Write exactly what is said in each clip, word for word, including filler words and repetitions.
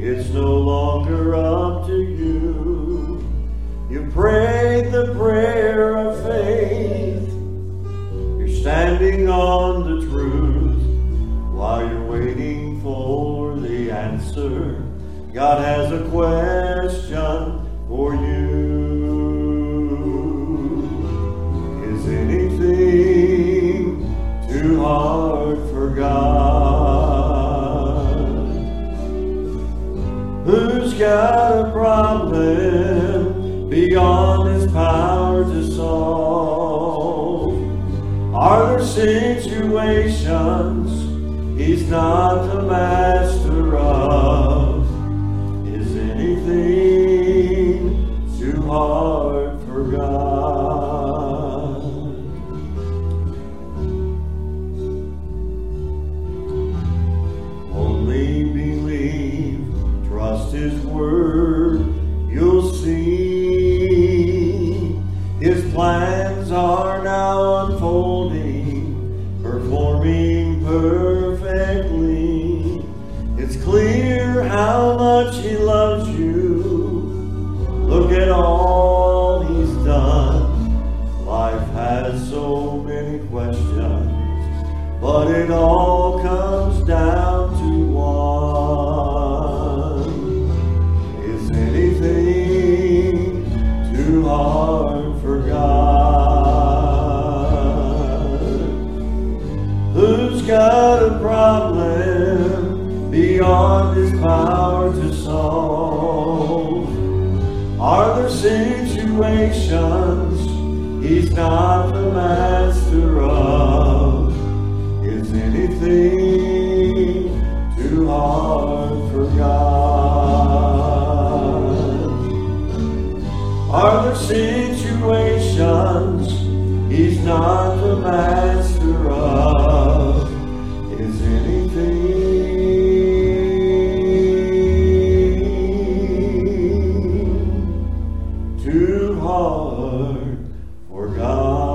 it's no longer up to you. You prayed the prayer of faith. You're standing on the truth while you're waiting for the answer. God has a question for you. Is anything too hard for God? Who's got a problem beyond his power to solve? Are there situations he's not the master of? Is anything too hard for God? Only believe, trust his word, you'll see. His plans are now unfolding, performing perfectly. It's clear how much he loves you. Look at all he's done. Life has so many questions, but it all comes down to one. Is anything too hard for God? Who's got a problem beyond his power to solve? Are there situations he's not the master of? Is anything too hard for God? Are there situations he's not the master of? Is anything too hard for God?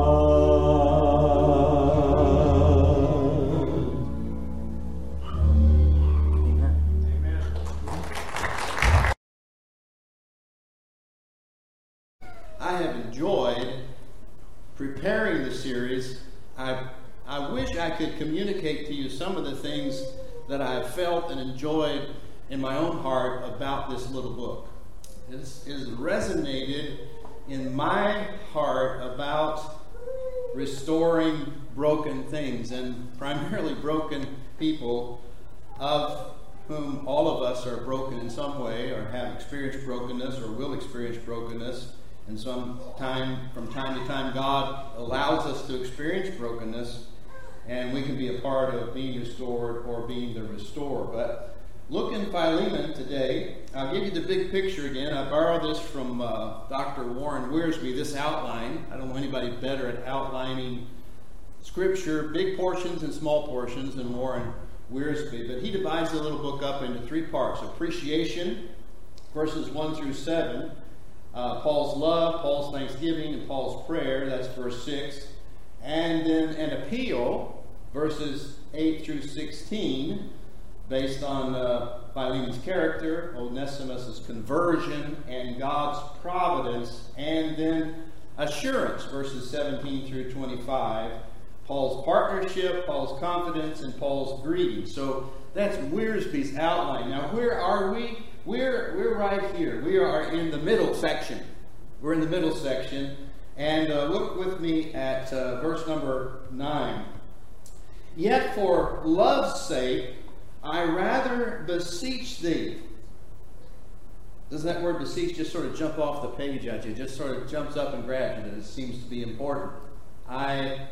I have enjoyed preparing the series. I I wish I could communicate to you some of the things that I have felt and enjoyed in my own heart about this little book. It has resonated in my heart about restoring broken things, and primarily broken people, of whom all of us are broken in some way, or have experienced brokenness, or will experience brokenness. And some time, from time to time, God allows us to experience brokenness, and we can be a part of being restored or being the restorer. But look in Philemon today. I'll give you the big picture again. I borrowed this from uh, Doctor Warren Wiersbe, this outline. I don't know anybody better at outlining Scripture, big portions and small portions, than Warren Wiersbe. But he divides the little book up into three parts. Appreciation, verses one through seven. Uh, Paul's love, Paul's thanksgiving, and Paul's prayer, that's verse six. And then an appeal, verses eight through sixteen, based on uh, Philemon's character, Onesimus' conversion, and God's providence. And then assurance, verses seventeen through twenty-five, Paul's partnership, Paul's confidence, and Paul's greeting. So that's Wiersbe's outline. Now, where are we? We're we're right here. We are in the middle section. We're in the middle section. And uh, look with me at uh, verse number nine. Yet for love's sake, I rather beseech thee. Doesn't that word beseech just sort of jump off the page at you? It just sort of jumps up and grabs you. It seems to be important. I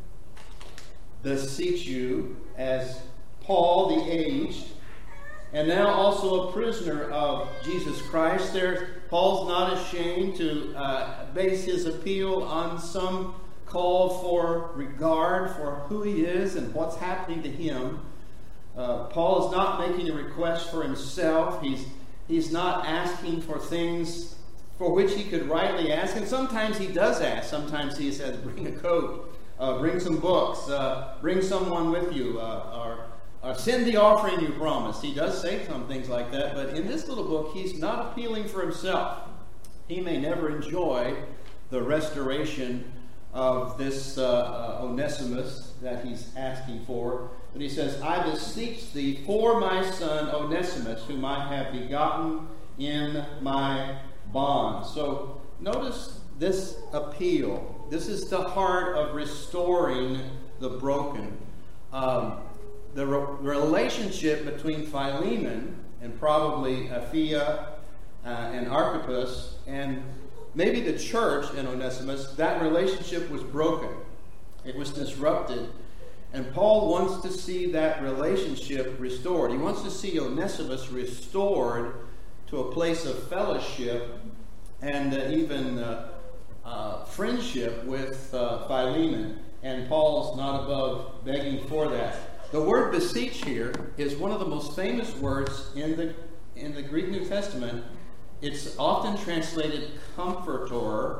beseech you, as Paul the aged, and now also a prisoner of Jesus Christ. There, Paul's not ashamed to uh, base his appeal on some call for regard for who he is and what's happening to him. Uh, Paul is not making a request for himself. He's he's not asking for things for which he could rightly ask. And sometimes he does ask. Sometimes he says, bring a coat, uh, bring some books, uh, bring someone with you, uh, or uh, send the offering you promised. He does say some things like that, but in this little book, he's not appealing for himself. He may never enjoy the restoration of this uh, uh, Onesimus that he's asking for. But he says, I beseech thee for my son Onesimus, whom I have begotten in my bonds. So notice this appeal. This is the heart of restoring the broken. Um, the re- relationship between Philemon and probably Apphia uh, and Archippus and maybe the church in Onesimus, that relationship was broken. It was disrupted. And Paul wants to see that relationship restored. He wants to see Onesimus restored to a place of fellowship and uh, even uh, uh, friendship with uh, Philemon. And Paul's not above begging for that. The word beseech here is one of the most famous words in the in the Greek New Testament. It's often translated comforter.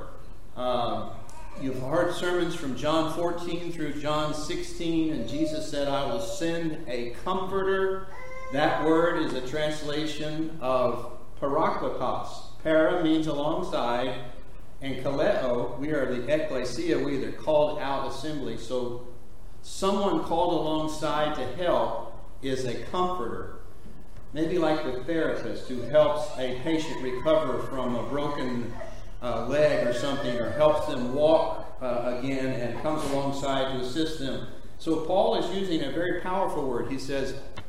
Uh, you've heard sermons from John fourteen through John sixteen, and Jesus said, I will send a comforter. That word is a translation of parakletos. Para means alongside, and kaleo, we are the ecclesia, we are the called out assembly. So someone called alongside to help is a comforter. Maybe like the therapist who helps a patient recover from a broken uh, leg or something, or helps them walk uh, again and comes alongside to assist them. So Paul is using a very powerful word. He says,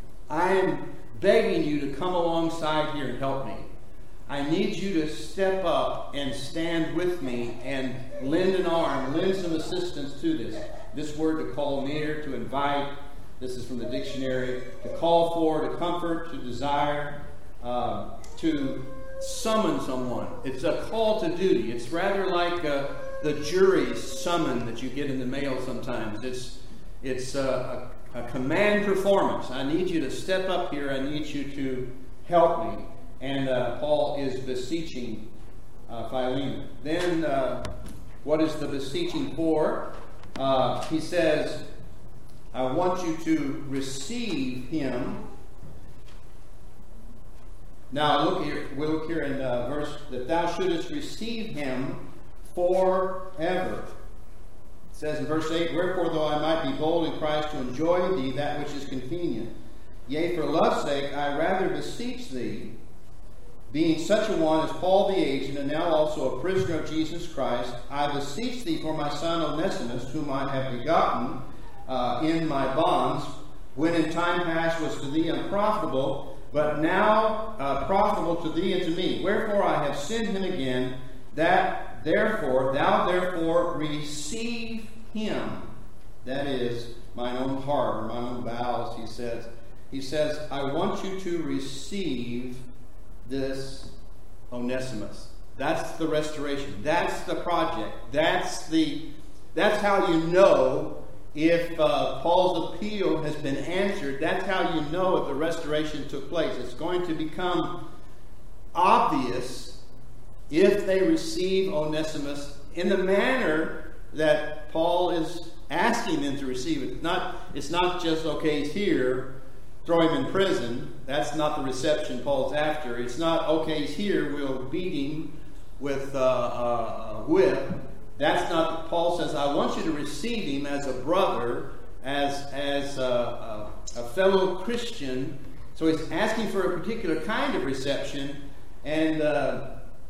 I am begging you to come alongside here and help me. I need you to step up and stand with me and lend an arm, lend some assistance to this. This word to call near, to invite. This is from the dictionary. To call for, to comfort, to desire, uh, to summon someone. It's a call to duty. It's rather like uh, the jury's summon that you get in the mail sometimes. It's it's a, a, a command performance. I need you to step up here. I need you to help me. And uh, Paul is beseeching uh, Philemon. Then uh, what is the beseeching for? Uh, he says, I want you to receive him. Now look here, we look here in uh, verse, that thou shouldest receive him forever. It says in verse eight, wherefore though I might be bold in Christ to enjoy thee that which is convenient, yea, for love's sake I rather beseech thee, being such a one as Paul the agent, and now also a prisoner of Jesus Christ, I beseech thee for my son Onesimus, whom I have begotten uh, in my bonds, when in time past was to thee unprofitable, but now uh, profitable to thee and to me. Wherefore I have sent him again, that therefore thou therefore receive him. That is mine own heart, or mine own bowels, he says. He says, I want you to receive this Onesimus. That's the restoration. That's the project. That's the. That's how you know if uh, Paul's appeal has been answered. That's how you know if the restoration took place. It's going to become obvious if they receive Onesimus in the manner that Paul is asking them to receive it. It's not, it's not just, okay, he's here, throw him in prison. That's not the reception Paul's after. It's not, okay, he's here, we'll beat him with uh, a whip. That's not, Paul says, I want you to receive him as a brother, as, as a, a, a fellow Christian. So he's asking for a particular kind of reception. And uh,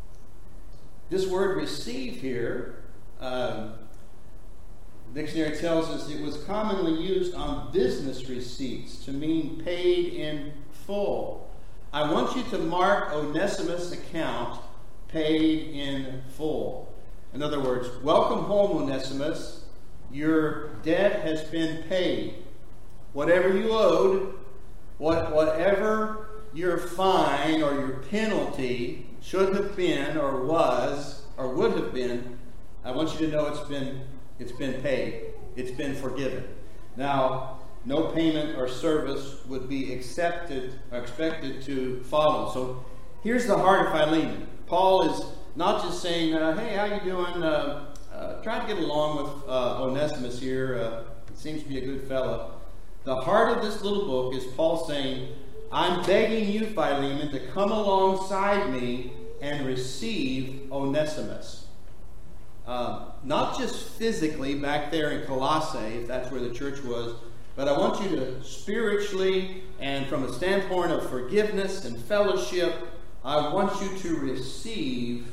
this word receive here, uh, dictionary tells us it was commonly used on business receipts to mean paid in full. I want you to mark Onesimus' account paid in full. In other words, welcome home, Onesimus. Your debt has been paid. Whatever you owed, what, whatever your fine or your penalty should have been or was or would have been, I want you to know it's been It's been paid. It's been forgiven. Now, no payment or service would be accepted or expected to follow. So here's the heart of Philemon. Paul is not just saying, uh, hey, how you doing? Uh, uh, try to get along with uh, Onesimus here. Uh, seems to be a good fellow. the heart of this little book is Paul saying, I'm begging you, Philemon, to come alongside me and receive Onesimus. Uh, not just physically back there in Colossae, if that's where the church was, but I want you to spiritually and from a standpoint of forgiveness and fellowship, I want you to receive.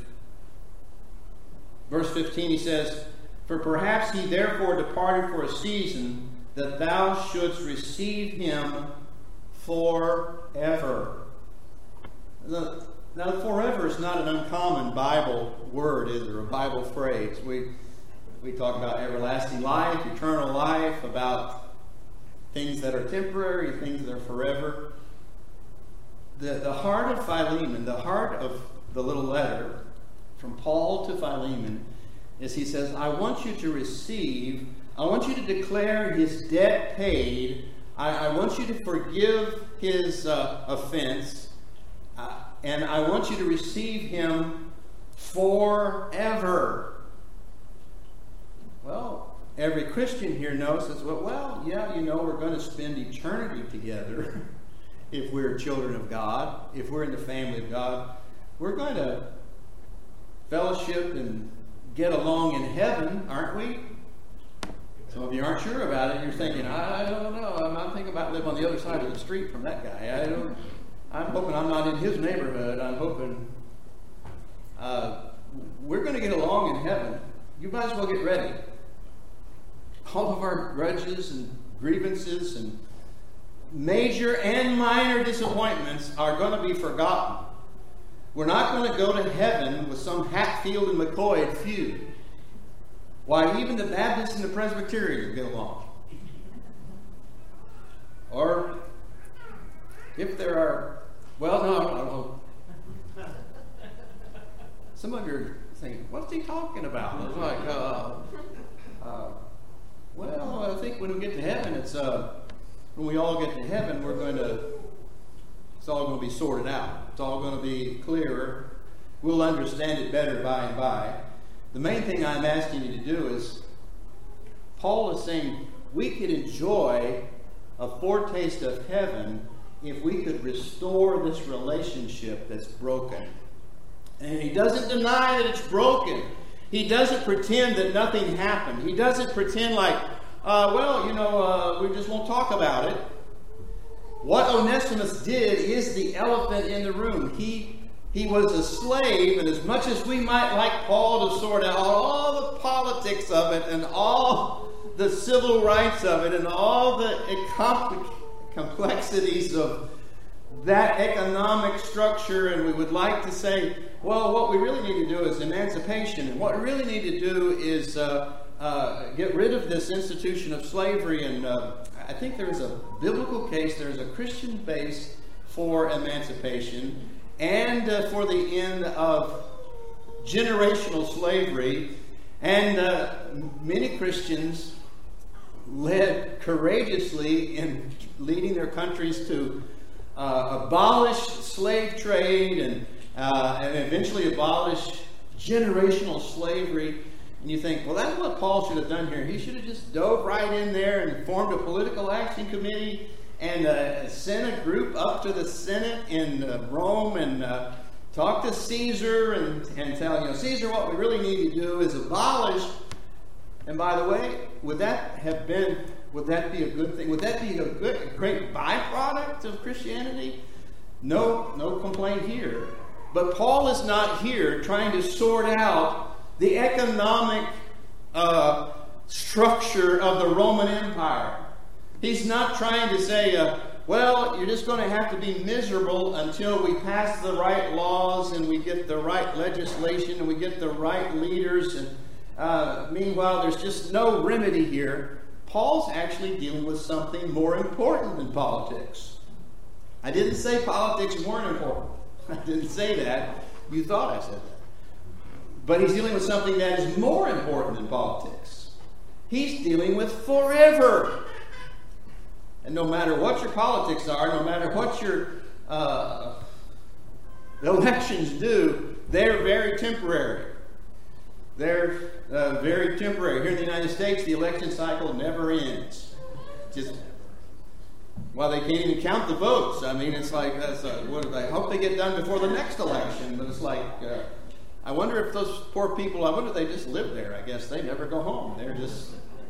Verse fifteen, he says, for perhaps he therefore departed for a season, that thou shouldst receive him forever. The, now, forever is not an uncommon Bible word, is there? A Bible phrase. We we talk about everlasting life, eternal life, about things that are temporary, things that are forever. The, the heart of Philemon, the heart of the little letter from Paul to Philemon, is he says, I want you to receive, I want you to declare his debt paid. I, I want you to forgive his uh, offense. Uh, and I want you to receive him forever. Well, every Christian here knows this. Well, well, yeah, you know, we're going to spend eternity together if we're children of God, if we're in the family of God. We're going to fellowship and get along in heaven, aren't we? Some of you aren't sure about it. You're thinking, I don't know. I'm not thinking about living on the other side of the street from that guy. I don't. I'm hoping I'm not in his neighborhood. I'm hoping uh, we're going to get along in heaven. You might as well get ready. All of our grudges and grievances and major and minor disappointments are going to be forgotten. We're not going to go to heaven with some Hatfield and McCoy feud. Why, even the Baptists and the Presbyterians get along. Or, if there are, well, no, no, no. Some of you are thinking, what's he talking about? It's like, uh, uh, well, I think when we get to heaven, it's, uh, when we all get to heaven, we're going to, it's all going to be sorted out. It's all going to be clearer. We'll understand it better by and by. The main thing I'm asking you to do is, Paul is saying we could enjoy a foretaste of heaven if we could restore this relationship that's broken. And he doesn't deny that it's broken. He doesn't pretend that nothing happened. He doesn't pretend like, uh, well, you know, uh, we just won't talk about it. What Onesimus did is the elephant in the room. He He was a slave, and as much as we might like Paul to sort out all the politics of it and all the civil rights of it and all the complexities of that economic structure, and we would like to say, well, what we really need to do is emancipation, and what we really need to do is uh, uh, get rid of this institution of slavery, and uh, I think there is a biblical case, there is a Christian base for emancipation, and uh, for the end of generational slavery. And uh, many Christians led courageously in leading their countries to uh, abolish slave trade and, uh, and eventually abolish generational slavery. And you think, well, that's what Paul should have done here. He should have just dove right in there and formed a political action committee and uh, sent a group up to the Senate in uh, Rome and uh, talk to Caesar and, and tell, you know, Caesar, what we really need to do is abolish. And by the way, would that have been, would that be a good thing? Would that be a good, a great byproduct of Christianity? No, no complaint here. But Paul is not here trying to sort out the economic uh, structure of the Roman Empire. He's not trying to say, uh, well, you're just going to have to be miserable until we pass the right laws and we get the right legislation and we get the right leaders. And uh, meanwhile, there's just no remedy here. Paul's actually dealing with something more important than politics. I didn't say politics weren't important. I didn't say that. You thought I said that. But he's dealing with something that is more important than politics. He's dealing with forever. And no matter what your politics are, no matter what your uh, elections do, they're very temporary. They're uh, very temporary. Here in the United States, the election cycle never ends. Just Well, they can't even count the votes. I mean, it's like, that's a, what, I hope they get done before the next election. But it's like, uh, I wonder if those poor people, I wonder if they just live there. I guess they never go home. They're just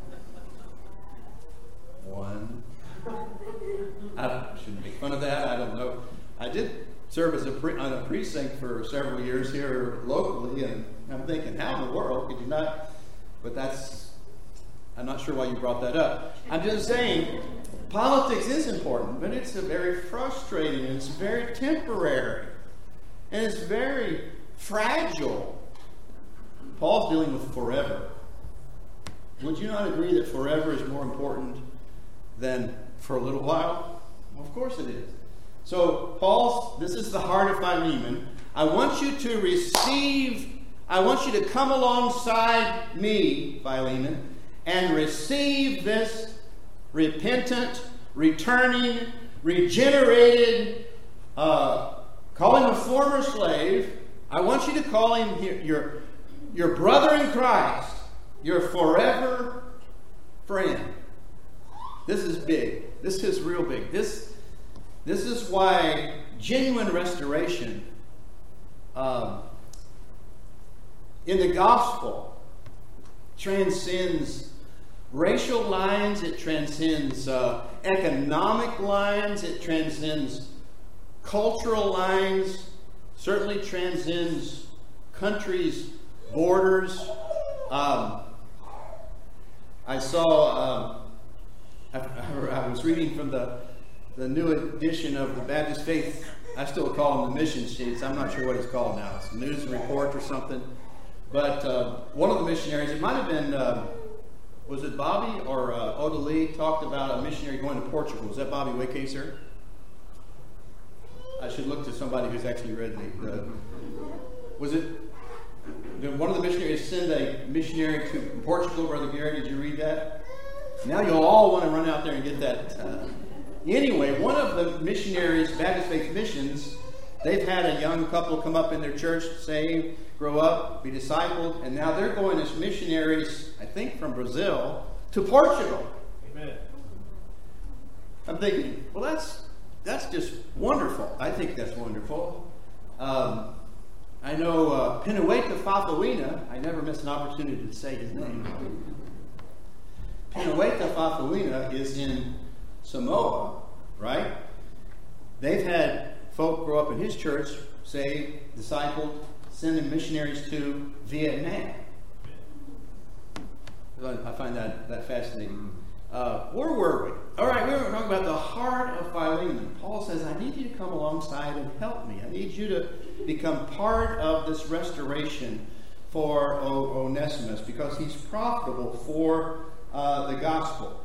one. I don't, shouldn't make fun of that. I don't know. I did serve as a pre, on a precinct for several years here locally, and I'm thinking, how in the world could you not? But that's, I'm not sure why you brought that up. I'm just saying, politics is important, but it's a very frustrating, and it's very temporary, and it's very fragile. Paul's dealing with forever. Would you not agree that forever is more important than for a little while? Well, of course it is. So, Paul's, this is the heart of Philemon. I want you to receive, I want you to come alongside me, Philemon, and receive this repentant, returning, regenerated, uh, call him a former slave. I want you to call him your, your brother in Christ, your forever friend. This is big. This is real big. This, this is why genuine restoration um, in the gospel transcends racial lines, it transcends uh, economic lines, it transcends cultural lines, certainly transcends countries' borders. Um, I saw, um, I, I was reading from the, the new edition of the Baptist Faith, I still call them the mission sheets, I'm not sure what it's called now, it's a news report or something, but uh, one of the missionaries, it might have been, uh, was it Bobby or uh, Oda Lee, talked about a missionary going to Portugal. Was that Bobby Waycaser? I should look to somebody who's actually read the, the was it, did one of the missionaries send a missionary to Portugal? Brother Gary, did you read that? Now you'll all want to run out there and get that. Uh, anyway, one of the missionaries, Baptist Faith Missions, they've had a young couple come up in their church, save, grow up, be discipled, and now they're going as missionaries, I think from Brazil, to Portugal. Amen. I'm thinking, well, that's that's just wonderful. I think that's wonderful. Um, I know uh, Pinueta Fafawina, I never miss an opportunity to say his name. Pinueta Fafawina is in Samoa, right? They've had folk grow up in his church, saved, discipled, sending missionaries to Vietnam. I find that, that fascinating. Uh, where were we? All right, we were talking about the heart of Philemon. Paul says, I need you to come alongside and help me. I need you to become part of this restoration for o- Onesimus because he's profitable for uh, the gospel.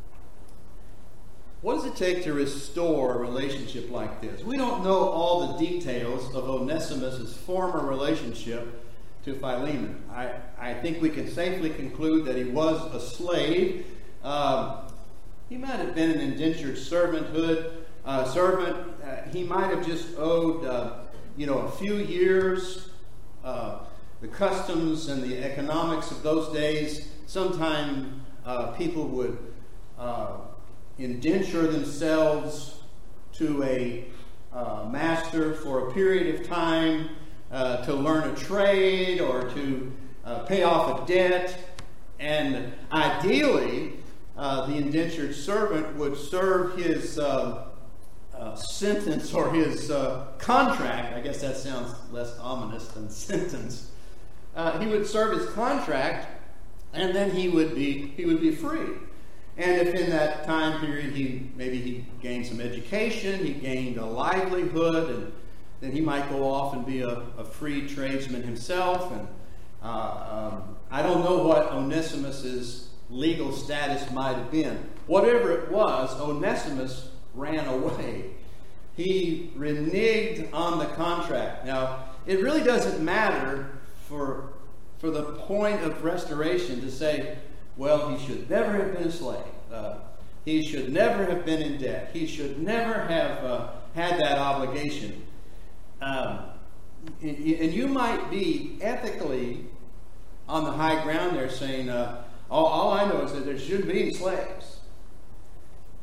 What does it take to restore a relationship like this? We don't know all the details of Onesimus' former relationship to Philemon. I, I think we can safely conclude that he was a slave. Um, he might have been an indentured servanthood uh, servant. Uh, he might have just owed, uh, you know, a few years. Uh, the customs and the economics of those days. Sometimes uh, people would uh, indenture themselves to a uh, master for a period of time uh, to learn a trade or to uh, pay off a debt. And ideally, uh, the indentured servant would serve his uh, uh, sentence or his uh, contract. I guess that sounds less ominous than sentence. Uh, he would serve his contract, and then he would be he would be free. And if in that time period he maybe he gained some education, he gained a livelihood, and then he might go off and be a, a free tradesman himself. And uh, um, I don't know what Onesimus's legal status might have been. Whatever it was, Onesimus ran away. He reneged on the contract. Now, it really doesn't matter for for the point of restoration to say, well, he should never have been a slave. Uh, he should never have been in debt. He should never have uh, had that obligation. Um, and, and you might be ethically on the high ground there saying, uh, all, all I know is that there shouldn't be any slaves.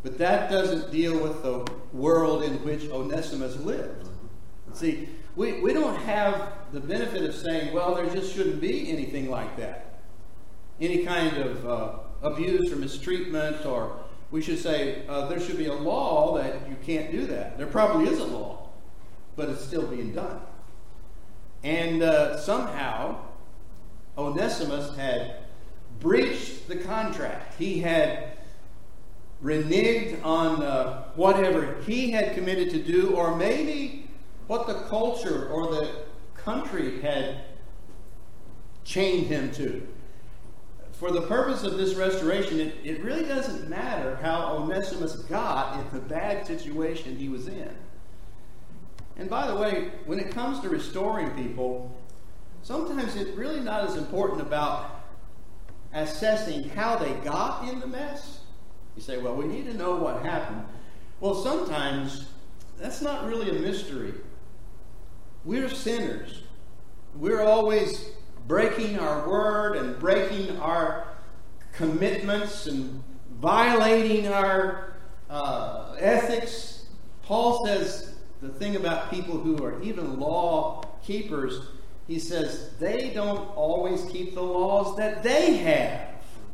But that doesn't deal with the world in which Onesimus lived. See, we, we don't have the benefit of saying, well, there just shouldn't be anything like that. Any kind of uh, abuse or mistreatment, or we should say uh, there should be a law that you can't do that. There probably is a law, but it's still being done. And uh, somehow, Onesimus had breached the contract. He had reneged on uh, whatever he had committed to do, or maybe what the culture or the country had chained him to. For the purpose of this restoration, it, it really doesn't matter how Onesimus got in the bad situation he was in. And by the way, when it comes to restoring people, sometimes it's really not as important about assessing how they got in the mess. You say, well, we need to know what happened. Well, sometimes that's not really a mystery. We're sinners. We're always breaking our word and breaking our commitments and violating our uh, ethics. Paul says the thing about people who are even law keepers, he says they don't always keep the laws that they have.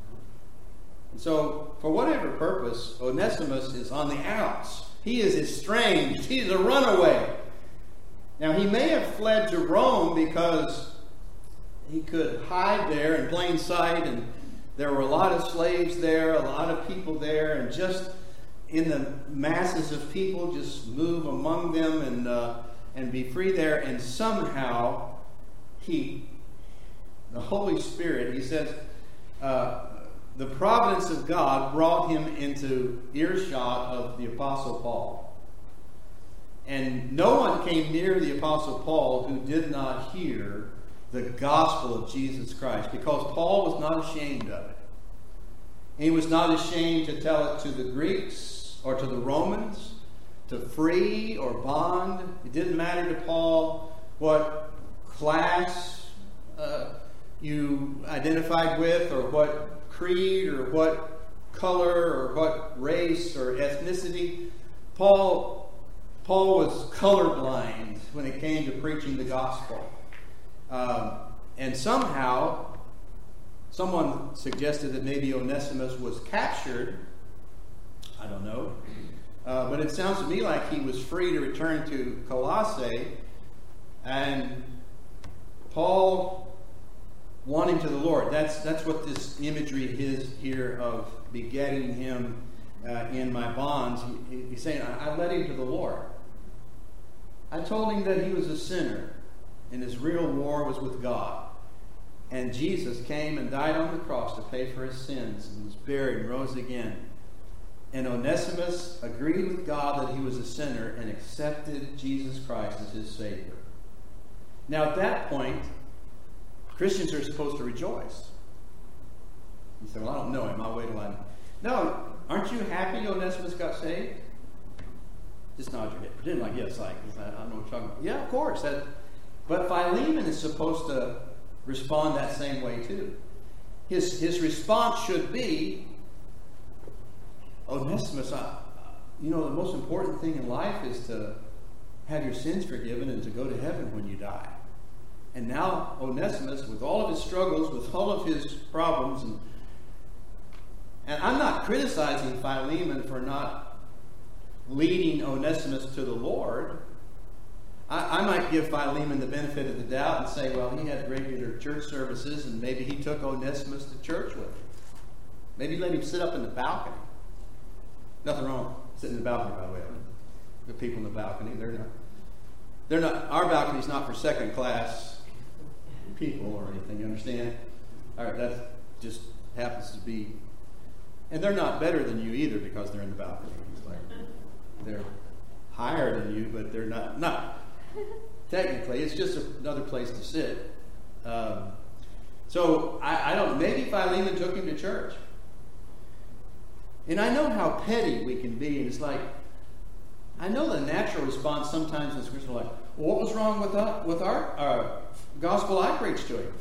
So, for whatever purpose, Onesimus is on the outs. He is estranged. He is a runaway. Now, he may have fled to Rome because he could hide there in plain sight, and there were a lot of slaves there, a lot of people there, and just in the masses of people, just move among them and uh, and be free there. And somehow, he, the Holy Spirit, he says, uh, the providence of God brought him into earshot of the Apostle Paul. And no one came near the Apostle Paul who did not hear the gospel of Jesus Christ, because Paul was not ashamed of it. He was not ashamed to tell it to the Greeks or to the Romans, to free or bond. It didn't matter to Paul what class uh, you identified with, or what creed, or what color, or what race or ethnicity. Paul, Paul was colorblind when it came to preaching the gospel. Um, and somehow, someone suggested that maybe Onesimus was captured. I don't know. Uh, but it sounds to me like he was free to return to Colossae. And Paul won him to the Lord. That's that's what this imagery is here of begetting him uh, in my bonds. He, he's saying, I, I led him to the Lord. I told him that he was a sinner, and his real war was with God. And Jesus came and died on the cross to pay for his sins, and was buried and rose again. And Onesimus agreed with God that he was a sinner and accepted Jesus Christ as his Savior. Now at that point, Christians are supposed to rejoice. You say, well, I don't know him. I'll wait till I know. No, aren't you happy Onesimus got saved? Just nod your head. Pretend like, yes, like, I don't know what you're talking about. Yeah, of course. That, but Philemon is supposed to respond that same way too. His, his response should be, Onesimus, I, you know, the most important thing in life is to have your sins forgiven and to go to heaven when you die. And now Onesimus, with all of his struggles, with all of his problems, and, and I'm not criticizing Philemon for not leading Onesimus to the Lord. I, I might give Philemon the benefit of the doubt and say, well, he had regular church services, and maybe he took Onesimus to church with him. Maybe let him sit up in the balcony. Nothing wrong sitting in the balcony, by the way. The people in the balcony, they're not. They're not. Our balcony's not for second class people or anything. You understand? All right, that just happens to be, and they're not better than you either because they're in the balcony. It's like they're higher than you, but they're not. Not technically. It's just another place to sit. Um, so I, I don't. Maybe Philemon took him to church. And I know how petty we can be, and it's like, I know the natural response sometimes in Scripture, like, well, what was wrong with our, with our uh, gospel I preached to him?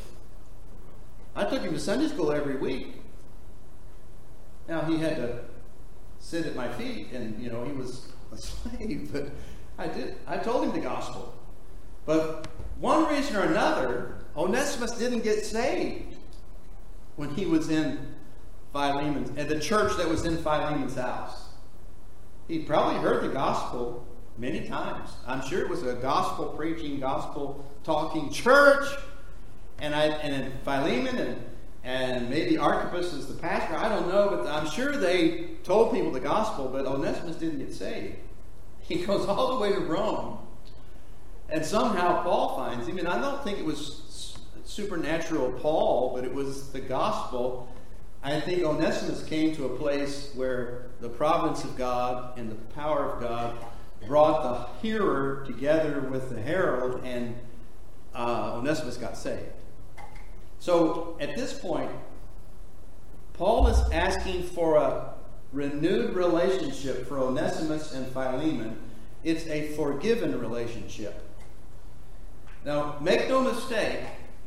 I took him to Sunday school every week. Now, he had to sit at my feet, and you know he was a slave. But I did. I told him the gospel. But one reason or another, Onesimus didn't get saved when he was in Philemon's, at the church that was in Philemon's house. He probably heard the gospel many times. I'm sure it was a gospel preaching, gospel talking church. And I and Philemon and and maybe Archippus is the pastor. I don't know, but I'm sure they told people the gospel. But Onesimus didn't get saved. He goes all the way to Rome. And somehow Paul finds him, and I don't think it was supernatural Paul, but it was the gospel. I think Onesimus came to a place where the providence of God and the power of God brought the hearer together with the herald, and uh, Onesimus got saved. So at this point, Paul is asking for a renewed relationship for Onesimus and Philemon. It's a forgiven relationship. Now, make no mistake,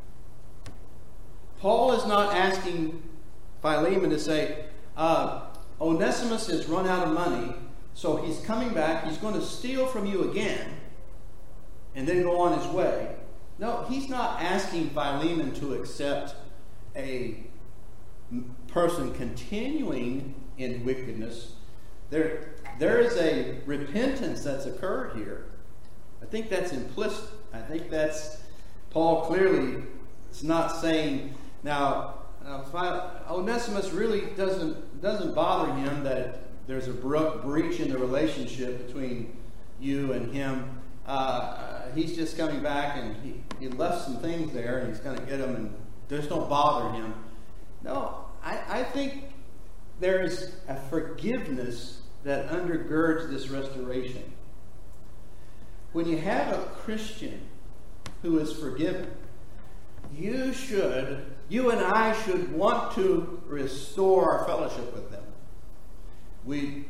Paul is not asking Philemon to say, uh, Onesimus has run out of money, so he's coming back, he's going to steal from you again, and then go on his way. No, he's not asking Philemon to accept a person continuing in wickedness. There, there is a repentance that's occurred here. I think that's implicit. I think that's Paul clearly is not saying now. now Onesimus really doesn't doesn't bother him that there's a breach in the relationship between you and him. Uh, he's just coming back, and he, he left some things there, and he's going to get them, and just don't bother him. No, I, I think there is a forgiveness that undergirds this restoration. When you have a Christian who is forgiven, you should, you and I should want to restore our fellowship with them. We,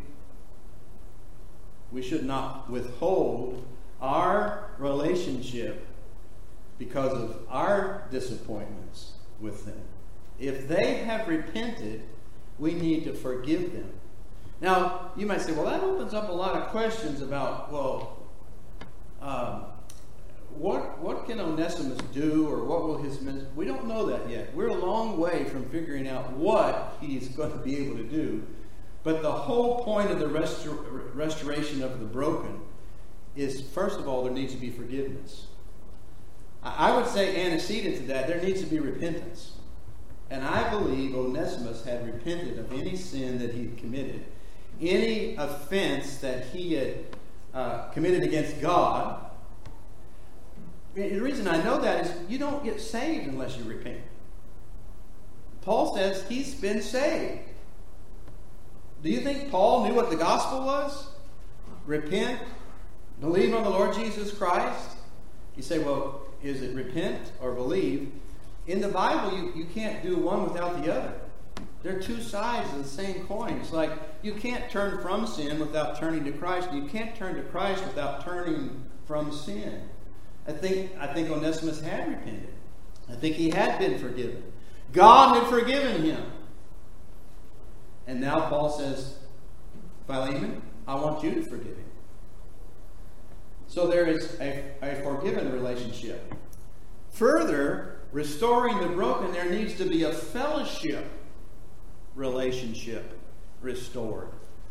we should not withhold our relationship because of our disappointments with them. If they have repented, we need to forgive them. Now, you might say, well, that opens up a lot of questions about, well, um, what what can Onesimus do, or what will his ministry... We don't know that yet. We're a long way from figuring out what he's going to be able to do. But the whole point of the restor- restoration of the broken is, first of all, there needs to be forgiveness. I would say antecedent to that, there needs to be repentance. And I believe Onesimus had repented of any sin that he had committed, any offense that he had uh, committed against God. The reason I know that is you don't get saved unless you repent. Paul says he's been saved. Do you think Paul knew what the gospel was? Repent, believe on the Lord Jesus Christ. You say, well, is it repent or believe? In the Bible, you, you can't do one without the other. They're two sides of the same coin. It's like you can't turn from sin without turning to Christ. You can't turn to Christ without turning from sin. I think, I think Onesimus had repented. I think he had been forgiven. God had forgiven him. And now Paul says, Philemon, I want you to forgive him. So there is a, a forgiven relationship. Further, restoring the broken, there needs to be a fellowship relationship restored.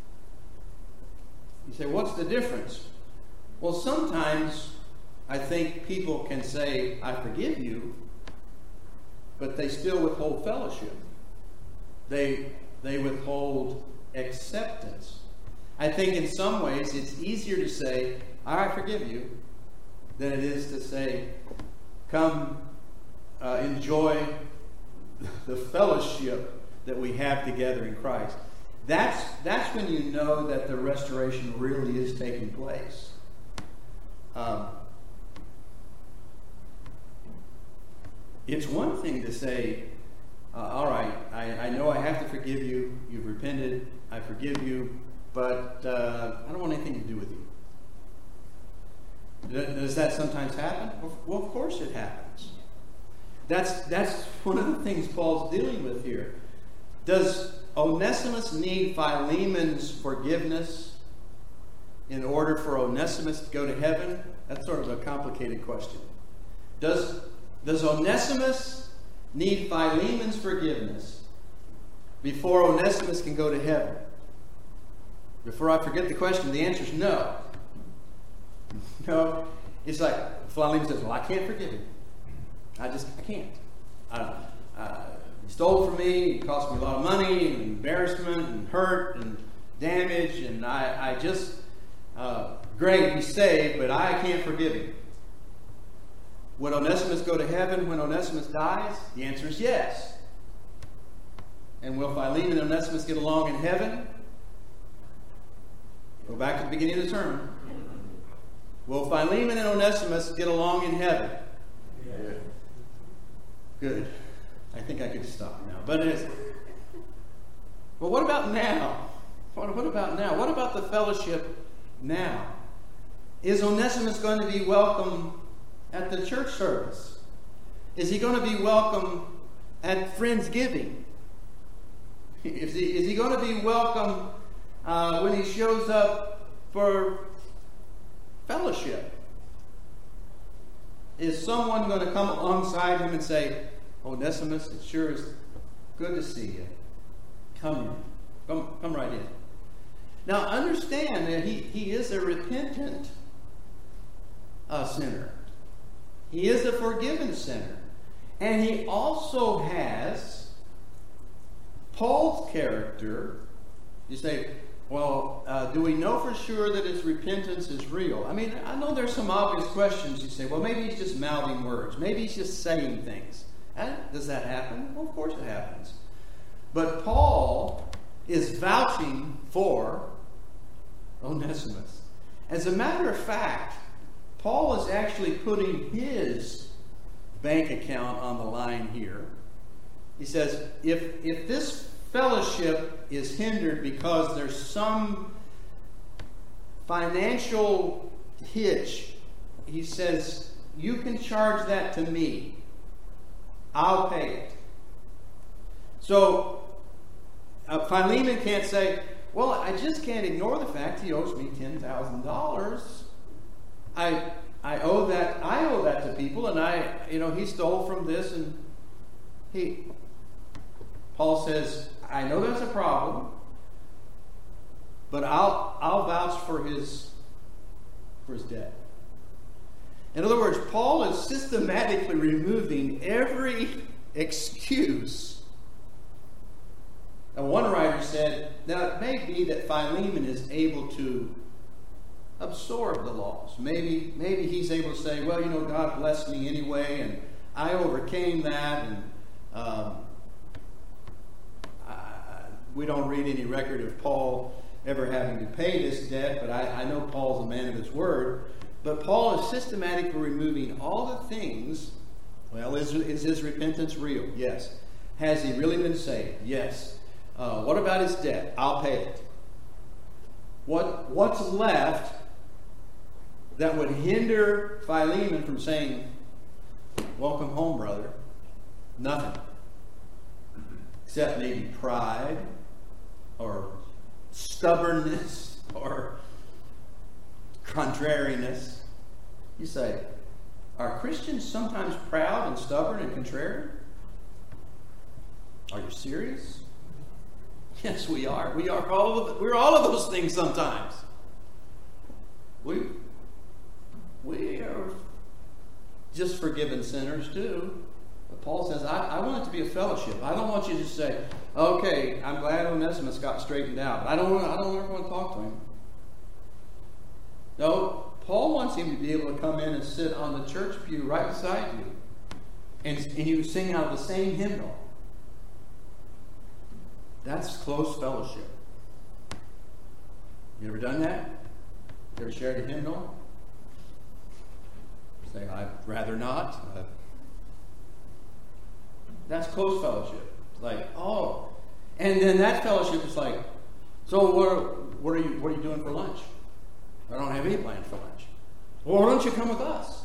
You say, what's the difference? Well, sometimes I think people can say, I forgive you, but they still withhold fellowship. They, they withhold acceptance. I think in some ways it's easier to say, I forgive you, than it is to say, come uh, enjoy the fellowship that we have together in Christ. That's, that's when you know that the restoration really is taking place. Um, it's one thing to say, uh, all right, I, I know I have to forgive you. You've repented. I forgive you. But uh, I don't want anything to do with you. Does that sometimes happen? Well, of course it happens. That's, that's one of the things Paul's dealing with here. Does, Onesimus need Philemon's forgiveness in order for Onesimus to go to heaven? That's sort of a complicated question. Does, does Onesimus need Philemon's forgiveness before Onesimus can go to heaven? Before I forget the question, the answer is no. No. It's like Philemon says, well, I can't forgive him. I just, I can't. I, uh, he stole from me, he cost me a lot of money, and embarrassment, and hurt, and damage, and I, I just, uh, great, he's saved, but I can't forgive him. Would Onesimus go to heaven when Onesimus dies? The answer is yes. And will Philemon and Onesimus get along in heaven? Go back to the beginning of the sermon. Will Philemon and Onesimus get along in heaven? Yeah. Good. I think I could stop now. But it is. But what about now? What, what about now? What about the fellowship now? Is Onesimus going to be welcome at the church service? Is he going to be welcome at Friendsgiving? Is he, is he going to be welcome uh, when he shows up for fellowship? Is someone going to come alongside him and say, Onesimus, it sure is good to see you. Come in. Come, come right in. Now understand that he, he is a repentant uh, sinner. He is a forgiven sinner. And he also has Paul's character. You say, well, uh, do we know for sure that his repentance is real? I mean, I know there's some obvious questions. You say, well, maybe he's just mouthing words. Maybe he's just saying things. And does that happen? Well, of course it happens. But Paul is vouching for Onesimus. As a matter of fact, Paul is actually putting his bank account on the line here. He says, if, if this fellowship is hindered because there's some financial hitch, he says, you can charge that to me. I'll pay it. So, uh, Philemon can't say, well, I just can't ignore the fact he owes me ten thousand dollars. I I owe that I owe that to people, and I you know he stole from this, and he Paul says, I know that's a problem, but I'll I'll vouch for his for his debt. In other words, Paul is systematically removing every excuse. And one writer said, now it may be that Philemon is able to absorb the loss. Maybe, maybe he's able to say, well, you know, God blessed me anyway, and I overcame that, and um, I, we don't read any record of Paul ever having to pay this debt, but I, I know Paul's a man of his word. But Paul is systematically removing all the things. Well, is, is his repentance real? Yes. Has he really been saved? Yes. Uh, what about his debt? I'll pay it. What What's left that would hinder Philemon from saying, welcome home, brother? Nothing. Except maybe pride or stubbornness or contrariness. You say, are Christians sometimes proud and stubborn and contrary? Are you serious? Yes, we are. We are all of the, we're all of those things sometimes. We we are just forgiven sinners too. But Paul says, I, I want it to be a fellowship. I don't want you to say, okay, I'm glad Onesimus got straightened out. I don't want I don't ever want to talk to him. No, Paul wants him to be able to come in and sit on the church pew right beside you. And, and you sing out the same hymnal. That's close fellowship. You ever done that? You ever shared a hymnal? Say, I'd rather not. Uh, that's close fellowship. It's like, oh. And then that fellowship is like, so what, what, are you, what are you doing for lunch? I don't have any plans for lunch. Well, why don't you come with us?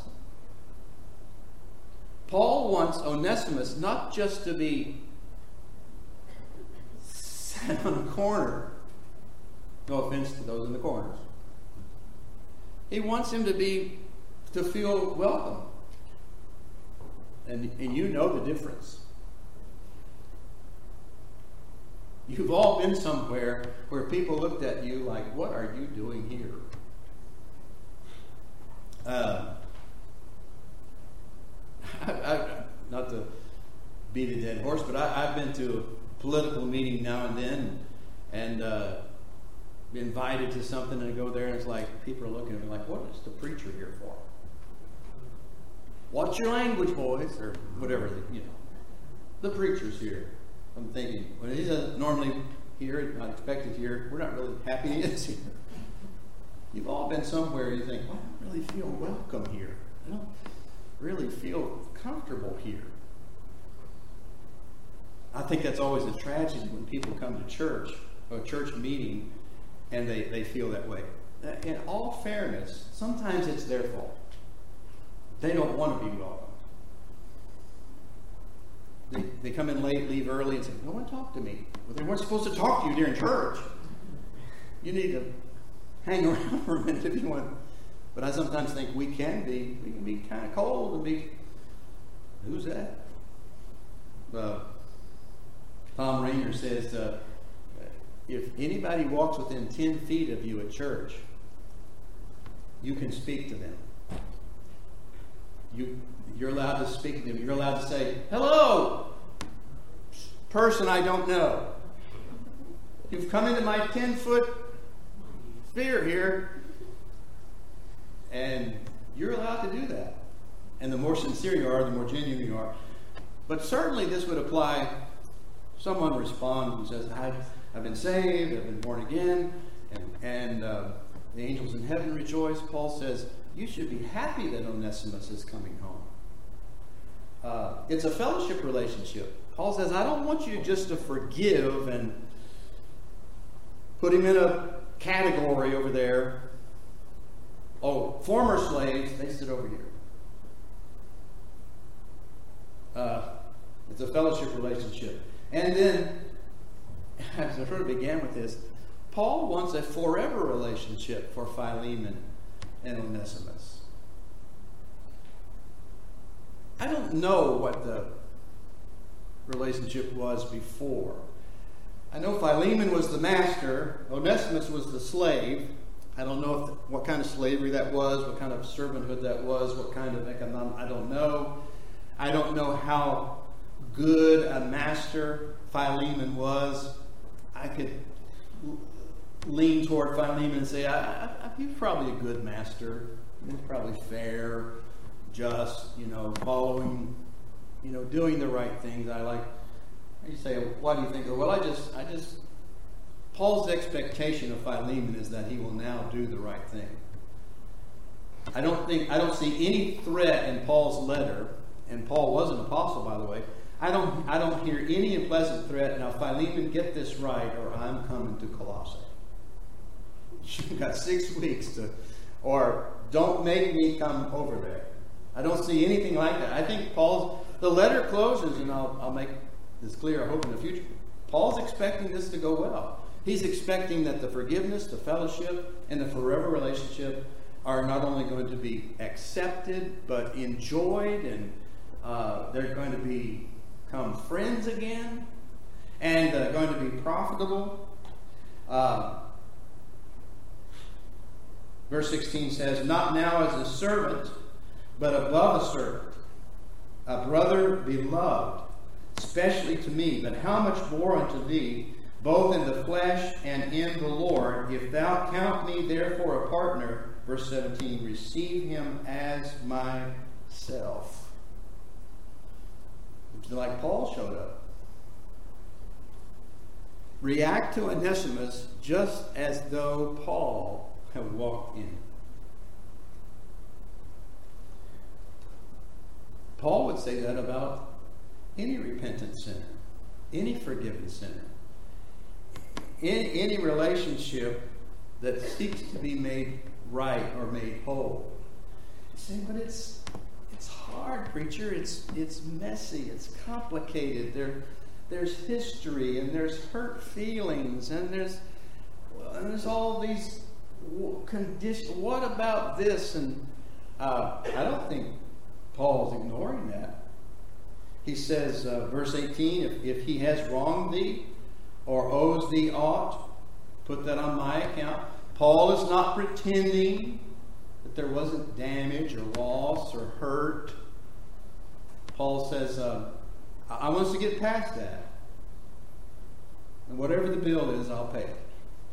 Paul wants Onesimus not just to be stand on a corner. No offense to those in the corners. He wants him to be, to feel welcome. And, and you know the difference. You've all been somewhere where people looked at you like, what are you doing here? Uh, I, I, not to beat a dead horse, but I, I've been to a political meeting now and then, and uh, been invited to something, and I go there, and it's like, people are looking at me like, what is the preacher here for? Watch your language, boys, or whatever, you know. The preacher's here. I'm thinking, well, he doesn't normally hear it, not expected to hear it. We're not really happy he is here. You've all been somewhere you think, well, I don't really feel welcome here. I don't really feel comfortable here. I think that's always a tragedy when people come to church, or a church meeting, and they, they feel that way. In all fairness, sometimes it's their fault. They don't want to be welcome. They, they come in late, leave early, and say, no one talked to me. Well, they weren't supposed to talk to you during church. You need to hang around for a minute if you want. But I sometimes think we can be, we can be kind of cold and be, who's that? Uh, Tom Rainer says, uh, if anybody walks within ten feet of you at church, you can speak to them. You, you're allowed to speak to them. You're allowed to say, hello, person I don't know. You've come into my ten-foot sphere here, and you're allowed to do that. And the more sincere you are, the more genuine you are. But certainly this would apply. Someone responds and says, I've, I've been saved, I've been born again, and, and uh, the angels in heaven rejoice. Paul says, you should be happy that Onesimus is coming home. Uh, it's a fellowship relationship. Paul says, I don't want you just to forgive and put him in a category over there. Oh, former slaves, they sit over here. Uh, it's a fellowship relationship. And then, as I sort of began with this, Paul wants a forever relationship for Philemon and Onesimus. I don't know what the relationship was before. I know Philemon was the master, Onesimus was the slave. I don't know if the, what kind of slavery that was, what kind of servanthood that was, what kind of economic, I don't know. I don't know how good a master Philemon was. I could lean toward Philemon and say, I, I, he's probably a good master. He's probably fair, just, you know, following, you know, doing the right things. I like, you say, why do you think? Well, I just, I just, Paul's expectation of Philemon is that he will now do the right thing. I don't think, I don't see any threat in Paul's letter, and Paul was an apostle, by the way. I don't, I don't hear any unpleasant threat. Now, Philemon, get this right, or I'm coming to Colossae. You've got six weeks to, or don't make me come over there. I don't see anything like that. I think Paul's, the letter closes, and I'll, I'll make this clear, I hope, in the future. Paul's expecting this to go well. He's expecting that the forgiveness, the fellowship, and the forever relationship are not only going to be accepted, but enjoyed, and uh, they're going to be, become friends again, and uh, going to be profitable. Uh, verse sixteen says, not now as a servant, but above a servant, a brother beloved, especially to me, but how much more unto thee, both in the flesh and in the Lord, if thou count me therefore a partner. Verse seventeen, receive him as myself. It's like Paul showed up. React to Onesimus just as though Paul had walked in. Paul would say that about any repentant sinner, any forgiven sinner, in any relationship that seeks to be made right or made whole. You say, but it's it's hard, preacher. It's it's messy. It's complicated. There there's history, and there's hurt feelings, and there's and there's all these conditions. What about this? And uh, I don't think Paul is ignoring that. He says, uh, verse eighteen, if, if he has wronged thee or owes thee aught, put that on my account. Paul is not pretending that there wasn't damage or loss or hurt. Paul says, uh, I want us to get past that. And whatever the bill is, I'll pay it.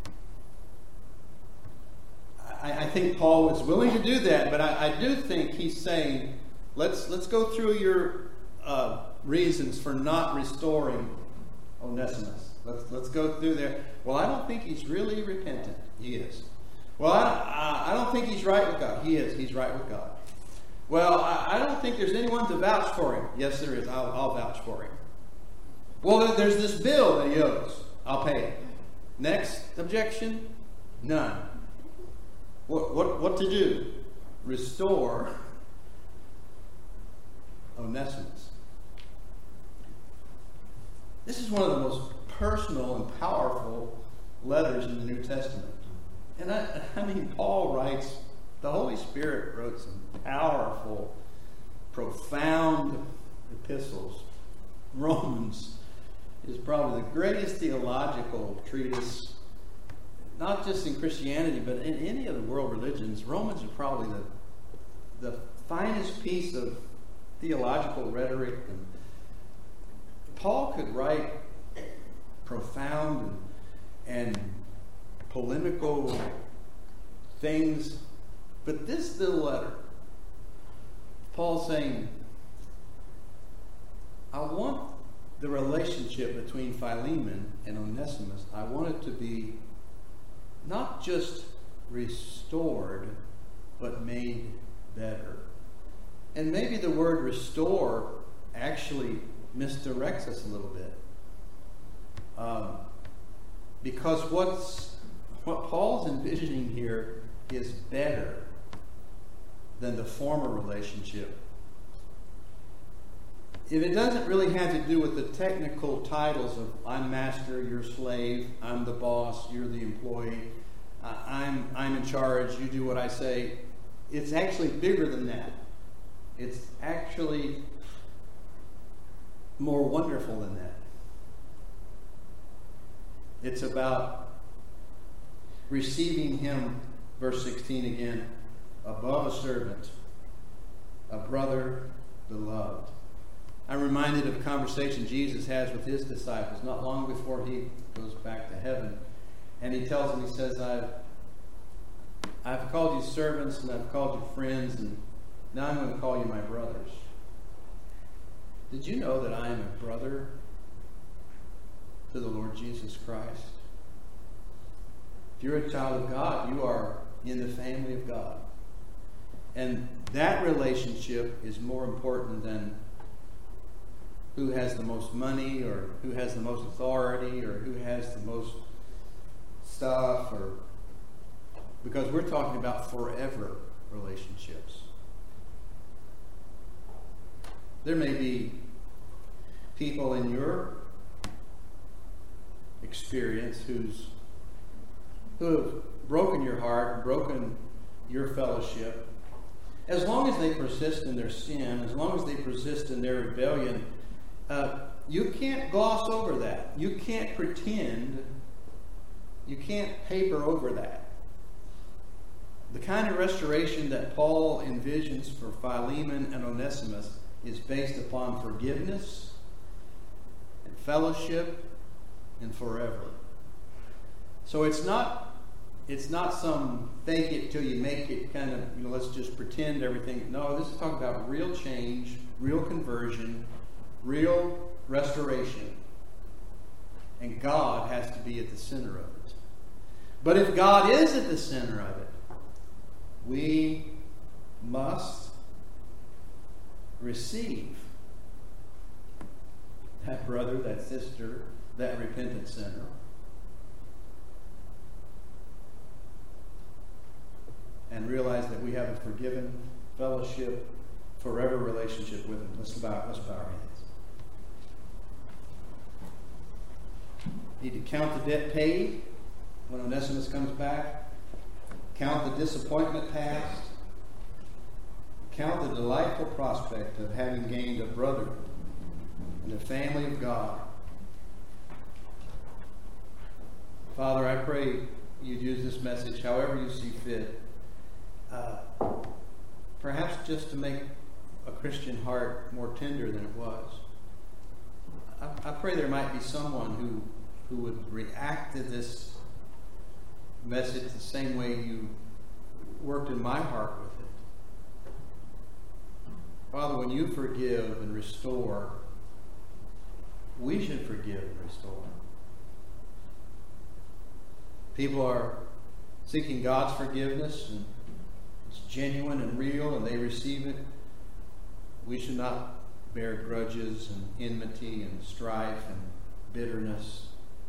I, I think Paul was willing to do that, but I, I do think he's saying, let's let's go through your uh, reasons for not restoring Onesimus. Let's let's go through there. Well, I don't think he's really repentant. He is. Well, I, I, I don't think he's right with God. He is. He's right with God. Well, I, I don't think there's anyone to vouch for him. Yes, there is. I'll, I'll vouch for him. Well, there's this bill that he owes. I'll pay it. Next objection? None. What, what, what to do? Restore Onesimus. This is one of the most personal and powerful letters in the New Testament. And I, I mean, Paul writes, the Holy Spirit wrote some powerful, profound epistles. Romans is probably the greatest theological treatise, not just in Christianity, but in any of the world religions. Romans is probably the, the finest piece of theological rhetoric. And Paul could write profound and, and polemical things, but this little letter, Paul's saying, I want the relationship between Philemon and Onesimus, I want it to be not just restored, but made better. And maybe the word restore actually misdirects us a little bit. Um, because what's what Paul's envisioning here is better than the former relationship. If it doesn't really have to do with the technical titles of I'm master, you're slave, I'm the boss, you're the employee, uh, I'm I'm in charge, you do what I say, it's actually bigger than that. It's actually more wonderful than that. It's about receiving him, verse sixteen again, above a servant, a brother beloved. I'm reminded of a conversation Jesus has with his disciples not long before he goes back to heaven. And he tells them, he says, I've, I've called you servants and I've called you friends, and now I'm going to call you my brothers. Did you know that I am a brother to the Lord Jesus Christ? If you're a child of God, you are in the family of God. And that relationship is more important than who has the most money or who has the most authority or who has the most stuff, or because we're talking about forever relationships. There may be people in your experience who's who have broken your heart, broken your fellowship. As long as they persist in their sin, as long as they persist in their rebellion, uh, you can't gloss over that. You can't pretend. You can't paper over that. The kind of restoration that Paul envisions for Philemon and Onesimus is based upon forgiveness and fellowship and forever. So it's not it's not some fake it till you make it kind of, you know, let's just pretend everything. No, this is talking about real change, real conversion, real restoration. And God has to be at the center of it. But if God is at the center of it, we must receive that brother, that sister, that repentant sinner. And realize that we have a forgiven fellowship, forever relationship with Him. Let's bow, let's bow our heads. need to count the debt paid when Onesimus comes back. Count the disappointment past. Count the delightful prospect of having gained a brother in the family of God. Father, I pray you'd use this message however you see fit. Uh, perhaps just to make a Christian heart more tender than it was. I, I pray there might be someone who, who would react to this message the same way you worked in my heart with it. Father, when you forgive and restore, we should forgive and restore. People are seeking God's forgiveness, and it's genuine and real, and they receive it. We should not bear grudges and enmity and strife and bitterness.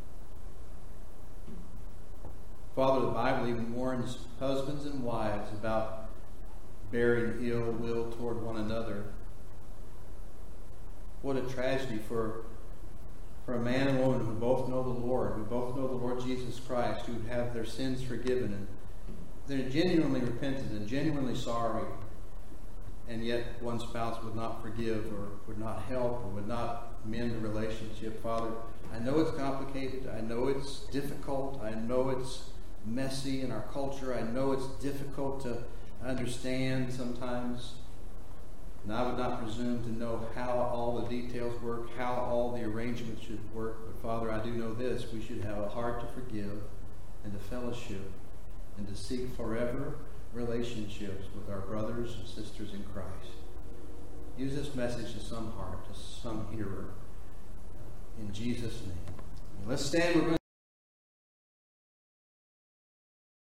Father, the Bible even warns husbands and wives about bearing ill will toward one another. What a tragedy for, for a man and woman who both know the Lord, who both know the Lord Jesus Christ, who have their sins forgiven, and they're genuinely repentant and genuinely sorry, and yet one spouse would not forgive or would not help or would not mend the relationship. Father, I know it's complicated. I know it's difficult. I know it's messy in our culture. I know it's difficult to understand sometimes. And I would not presume to know how all the details work, how all the arrangements should work. But Father, I do know this. We should have a heart to forgive and to fellowship and to seek forever relationships with our brothers and sisters in Christ. Use this message to some heart, to some hearer. In Jesus' name. Let's stand. We're going